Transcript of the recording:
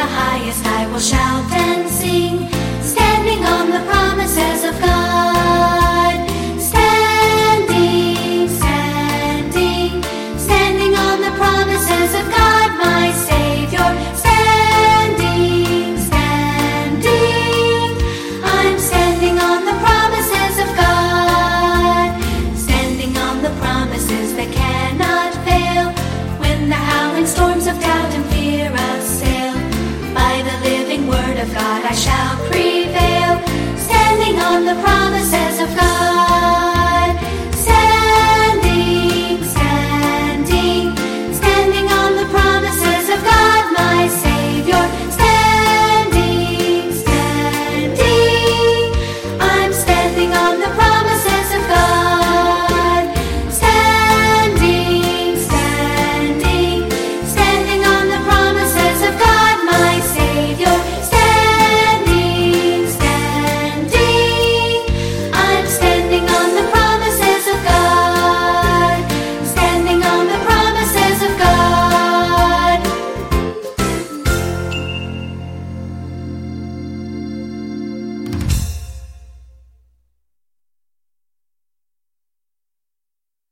highest I will shout and sing, standing on the promises of God. Standing, standing, standing on the promises of God, my Savior. Standing, standing, I'm standing on the promises of God. Standing on the promises that cannot fail, when the howling storms of doubt and fear assail. By the living word of God I shall prevail, standing on the promises